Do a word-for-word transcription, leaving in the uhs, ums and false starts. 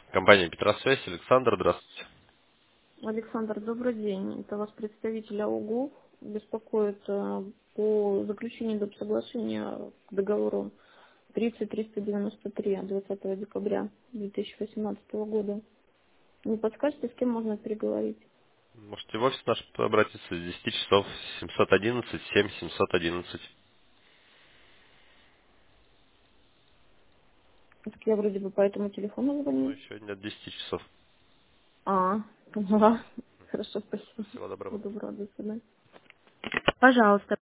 Компания Петросвязь, Александр, здравствуйте. Александр, добрый день. Это вас представитель АОГУ беспокоит э, по заключению доп. Соглашения к договору тридцать триста девяносто три от двадцатого декабря две тысячи восемнадцатого года. Не подскажете, с кем можно переговорить? Можете в офис наш обратиться с десяти часов, семьсот одиннадцать семь семьсот одиннадцать. Так я вроде бы по этому телефону Ну, звоню. еще нет десяти часов. А, поняла. Хорошо, спасибо. Всего доброго. Буду рада, до свидания. Пожалуйста.